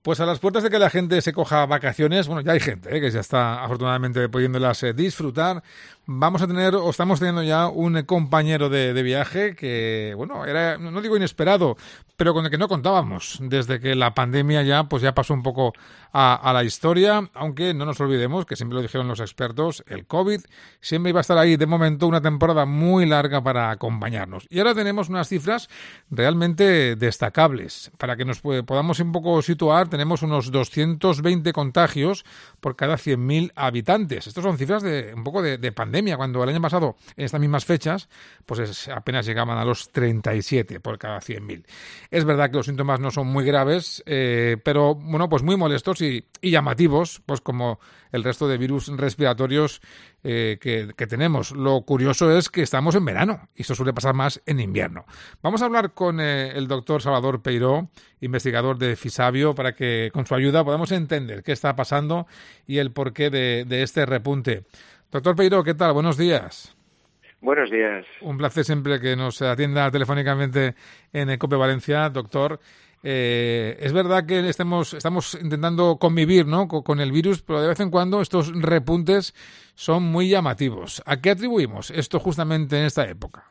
Pues a las puertas de que la gente se coja vacaciones, bueno, ya hay gente que ya está afortunadamente pudiéndolas disfrutar. Vamos a tener, o estamos teniendo ya un compañero de viaje que, bueno, era, no digo inesperado, pero con el que no contábamos desde que la pandemia ya pasó un poco a la historia, aunque no nos olvidemos que siempre lo dijeron los expertos, el COVID siempre iba a estar ahí de momento una temporada muy larga para acompañarnos. Y ahora tenemos unas cifras realmente destacables. Para que nos podamos un poco situar, tenemos unos 220 contagios por cada 100.000 habitantes. Estas son cifras de un poco de pandemia, cuando el año pasado, en estas mismas fechas, pues apenas llegaban a los 37 por cada 100.000. Es verdad que los síntomas no son muy graves, pero bueno, pues muy molestos y llamativos, pues como el resto de virus respiratorios que tenemos. Lo curioso es que estamos en verano y esto suele pasar más en invierno. Vamos a hablar con el doctor Salvador Peiró, investigador de Fisabio, para que con su ayuda podamos entender qué está pasando y el porqué de este repunte. Doctor Peiró, ¿qué tal? Buenos días. Buenos días. Un placer siempre que nos atienda telefónicamente en COPE Valencia, doctor. Es verdad que estamos intentando convivir, ¿no?, con el virus, pero de vez en cuando estos repuntes son muy llamativos. ¿A qué atribuimos esto justamente en esta época?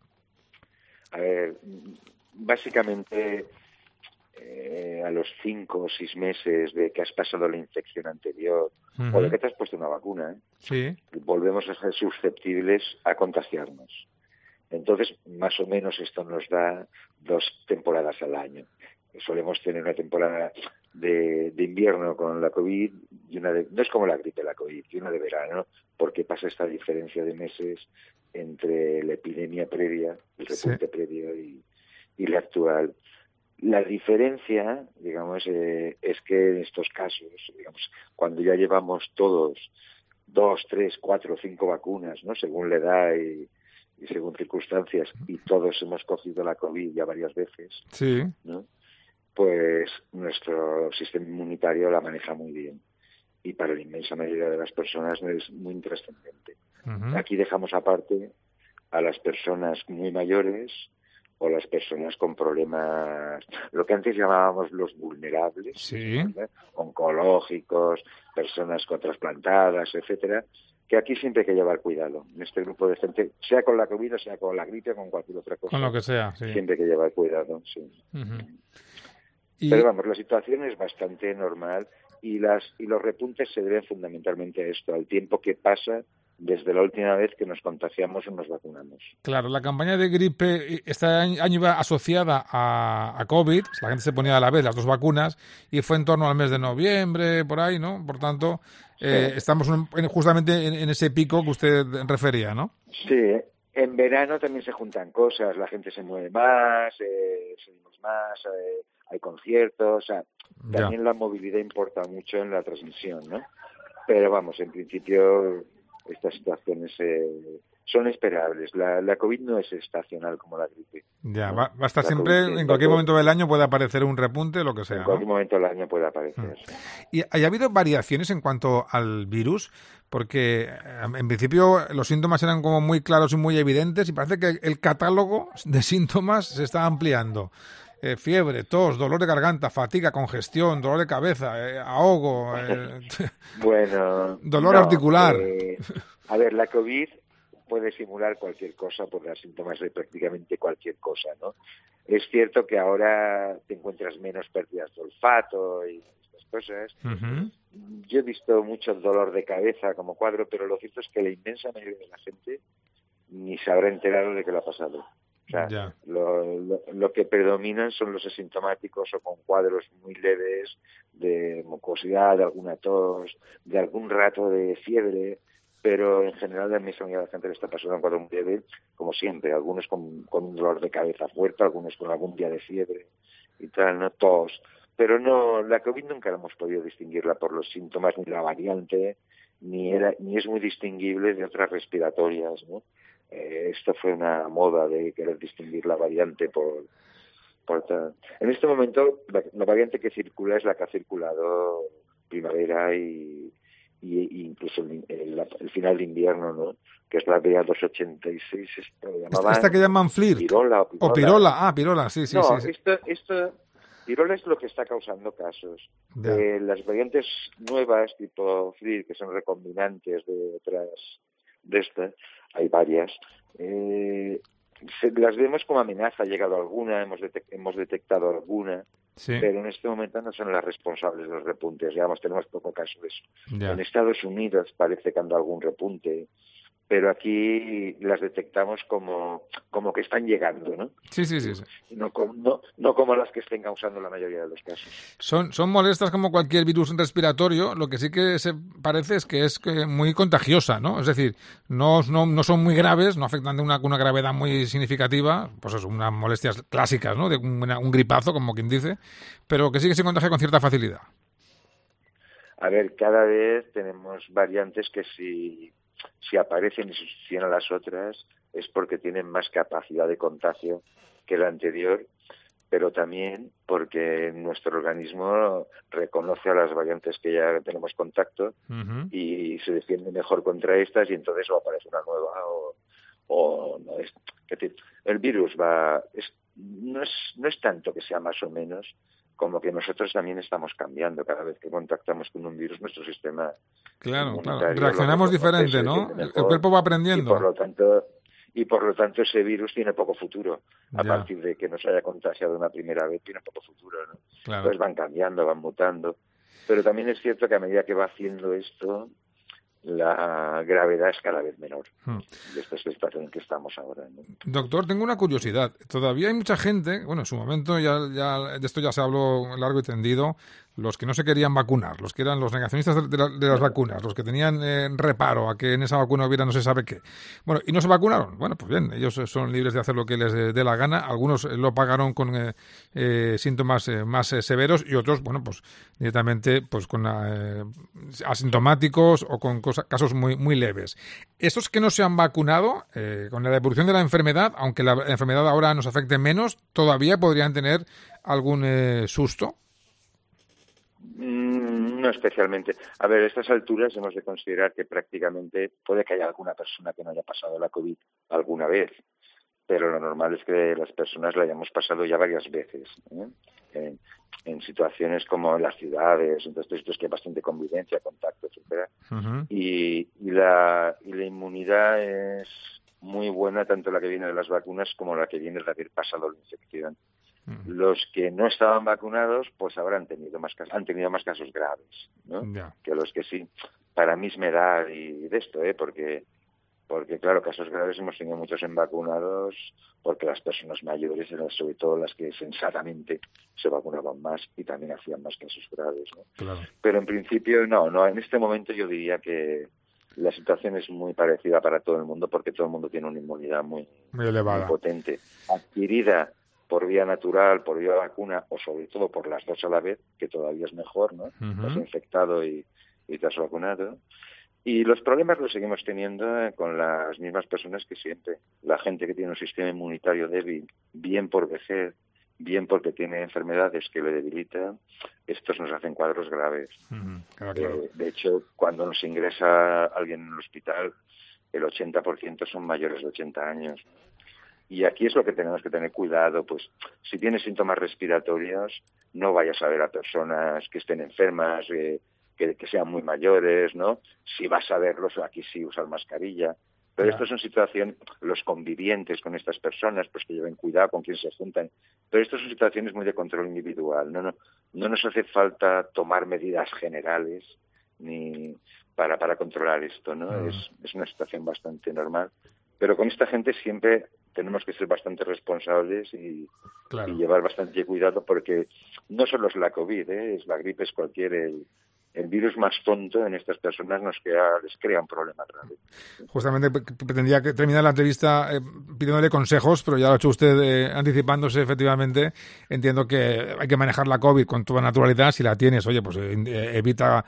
A ver, básicamente a los 5 o 6 meses de que has pasado la infección anterior o de que te has puesto una vacuna, sí, volvemos a ser susceptibles a contagiarnos. Entonces, más o menos esto nos da 2 temporadas al año. Solemos tener una temporada de invierno con la COVID y una no es como la gripe, la COVID, y una de verano, porque pasa esta diferencia de meses entre la epidemia previa, el repunte previo y la actual. La diferencia, digamos, es que en estos casos, digamos, cuando ya llevamos todos 2, 3, 4, 5 vacunas, ¿no?, según la edad y según circunstancias, y todos hemos cogido la COVID ya varias veces, sí, ¿no?, pues nuestro sistema inmunitario la maneja muy bien. Y para la inmensa mayoría de las personas es muy intrascendente. Aquí dejamos aparte a las personas muy mayores o las personas con problemas, lo que antes llamábamos los vulnerables, sí, ¿verdad?, oncológicos, personas trasplantadas, etcétera, que aquí siempre hay que llevar cuidado. En este grupo de gente, sea con la COVID o sea con la gripe o con cualquier otra cosa, con lo que sea, sí. siempre hay que llevar cuidado, sí. Pero vamos, la situación es bastante normal y los repuntes se deben fundamentalmente a esto, al tiempo que pasa desde la última vez que nos contagiamos o nos vacunamos. Claro, la campaña de gripe este año iba asociada a COVID, la gente se ponía a la vez las 2 vacunas y fue en torno al mes de noviembre, por ahí, ¿no? Por tanto, estamos justamente en ese pico que usted refería, ¿no? Sí, en verano también se juntan cosas, la gente se mueve más, salimos más, hay conciertos, o sea, también la movilidad importa mucho en la transmisión, ¿no? Pero vamos, en principio estas situaciones son esperables. La COVID no es estacional como la gripe. Ya, ¿no? va a estar siempre, en cualquier momento del año puede aparecer un repunte, lo que sea, en cualquier momento del año puede aparecer. ¿Y ha habido variaciones en cuanto al virus? Porque en principio los síntomas eran como muy claros y muy evidentes y parece que el catálogo de síntomas se está ampliando. Fiebre, tos, dolor de garganta, fatiga, congestión, dolor de cabeza, ahogo, bueno, dolor articular. A ver, la COVID puede simular cualquier cosa por dar síntomas de prácticamente cualquier cosa, ¿no? Es cierto que ahora te encuentras menos pérdidas de olfato y estas cosas. Yo he visto mucho dolor de cabeza como cuadro, pero lo cierto es que la inmensa mayoría de la gente ni se habrá enterado de que lo ha pasado. O sea, lo que predominan son los asintomáticos o con cuadros muy leves de mucosidad, de alguna tos, de algún rato de fiebre, pero en general la inmensa mayoría de la gente le está pasando un cuadro muy leve, como siempre, algunos con un dolor de cabeza fuerte, algunos con algún día de fiebre y tal, no tos. Pero no, la COVID nunca la hemos podido distinguirla por los síntomas, ni la variante, ni es muy distinguible de otras respiratorias, ¿no? Esto fue una moda de querer distinguir la variante por tal. En este momento, la variante que circula es la que ha circulado primavera y incluso el final de invierno, ¿no?, que es la BA286, esta que llaman FLIRT Pirola. O Pirola, Pirola, sí. No, esto Virola es lo que está causando casos. Ya. Las variantes nuevas, tipo FLIR, que son recombinantes de otras de estas, hay varias, las vemos como amenaza. Ha llegado alguna, hemos detectado alguna, Sí, pero en este momento no son las responsables de los repuntes. Digamos, tenemos poco caso de eso. ya. En Estados Unidos parece que anda algún repunte, pero aquí las detectamos como que están llegando, ¿no? Sí, sí, sí, sí. No como las que estén causando la mayoría de los casos. Son molestas como cualquier virus respiratorio, lo que sí que se parece es que muy contagiosa, ¿no? Es decir, no son muy graves, no afectan de una gravedad muy significativa, pues es unas molestias clásicas, ¿no? De un gripazo, como quien dice, pero que sí que se contagia con cierta facilidad. A ver, cada vez tenemos variantes que si aparecen y sustituyen a las otras es porque tienen más capacidad de contagio que la anterior, pero también porque nuestro organismo reconoce a las variantes que ya tenemos contacto Uh-huh. y se defiende mejor contra estas, y entonces o aparece una nueva o no es. Es decir, el virus no es tanto que sea más o menos, como que nosotros también estamos cambiando. Cada vez que contactamos con un virus, nuestro sistema Claro, claro. inmunitario lo Reaccionamos reconoce, se diferente, ¿no? defiende El mejor, cuerpo va y por aprendiendo. lo tanto ese virus tiene poco futuro. A Ya, partir de que nos haya contagiado una primera vez, tiene poco futuro, ¿no? claro. Entonces van cambiando, van mutando. Pero también es cierto que a medida que va haciendo esto, la gravedad es cada vez menor. Hmm. Y esta es la situación en que estamos ahora, ¿no? Doctor, tengo una curiosidad. Todavía hay mucha gente, bueno, en su momento ya de esto ya se habló largo y tendido, los que no se querían vacunar, los que eran los negacionistas de las vacunas, los que tenían reparo a que en esa vacuna hubiera no se sabe qué. Bueno, y no se vacunaron. Bueno, pues bien, ellos son libres de hacer lo que les dé la gana. Algunos lo pagaron con síntomas más severos, y otros, bueno, pues directamente pues con asintomáticos o con casos muy leves. Estos que no se han vacunado, con la evolución de la enfermedad, aunque la enfermedad ahora nos afecte menos, todavía podrían tener algún susto. No especialmente. A ver, a estas alturas hemos de considerar que prácticamente puede que haya alguna persona que no haya pasado la COVID alguna vez, pero lo normal es que las personas la hayamos pasado ya varias veces, ¿eh? En situaciones como en las ciudades, entonces esto es que hay bastante convivencia, contacto, etcétera. Uh-huh. Y la inmunidad es muy buena, tanto la que viene de las vacunas como la que viene de haber pasado la infección. Uh-huh. Los que no estaban vacunados, pues ahora han tenido más casos graves, ¿no? Ya. Que los que sí. Para mí es me da y de esto, porque claro, casos graves hemos tenido muchos en vacunados, porque las personas mayores eran sobre todo las que sensatamente se vacunaban más y también hacían más casos graves, ¿no? Claro. Pero en principio no, en este momento yo diría que la situación es muy parecida para todo el mundo, porque todo el mundo tiene una inmunidad muy elevada, muy potente, adquirida por vía natural, por vía vacuna, o sobre todo por las dos a la vez, que todavía es mejor, ¿no? Uh-huh. Te has infectado y te has vacunado. Y los problemas los seguimos teniendo con las mismas personas que siempre. La gente que tiene un sistema inmunitario débil, bien por vejez, bien porque tiene enfermedades que le debilitan, estos nos hacen cuadros graves. Uh-huh. Claro. De hecho, cuando nos ingresa alguien en el hospital, el 80% son mayores de 80 años. Y aquí es lo que tenemos que tener cuidado, pues si tienes síntomas respiratorios, no vayas a ver a personas que estén enfermas, que sean muy mayores, ¿no? Si vas a verlos, aquí sí usar mascarilla. Pero esto son situaciones, los convivientes con estas personas, pues que lleven cuidado con quién se juntan. Pero esto son situaciones muy de control individual. No nos hace falta tomar medidas generales ni para controlar esto, ¿no? Uh-huh. Es una situación bastante normal. Pero con esta gente siempre tenemos que ser bastante responsables y llevar bastante cuidado, porque no solo es la COVID, es la gripe, es cualquier... El virus más tonto en estas personas les crea un problema grave. Justamente pretendía que terminar la entrevista pidiéndole consejos, pero ya lo ha hecho usted anticipándose, efectivamente. Entiendo que hay que manejar la COVID con toda naturalidad. Si la tienes, oye, pues evita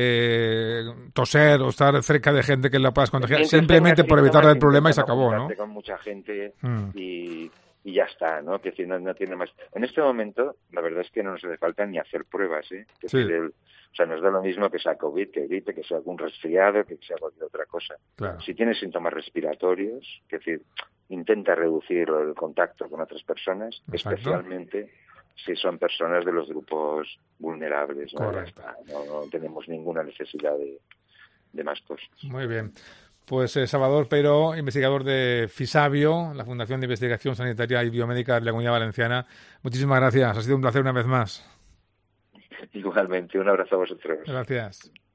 toser o estar cerca de gente que la puedas contagiar, simplemente por evitar el problema, y se acabó, ¿no? Con mucha gente y ya está, ¿no? Que si no tiene más. En este momento, la verdad es que no nos hace falta ni hacer pruebas, ¿eh? Que sí. O sea, nos da lo mismo que sea COVID, que gripe, que sea algún resfriado, que sea cualquier otra cosa. Claro. Si tienes síntomas respiratorios, es decir, intenta reducir el contacto con otras personas, exacto, especialmente si son personas de los grupos vulnerables, ¿no? Correcto. No tenemos ninguna necesidad de más cosas. Muy bien. Pues Salvador Peiró, investigador de FISABIO, la Fundación de Investigación Sanitaria y Biomédica de la Comunidad Valenciana. Muchísimas gracias. Ha sido un placer una vez más. Igualmente, un abrazo a vosotros. Gracias.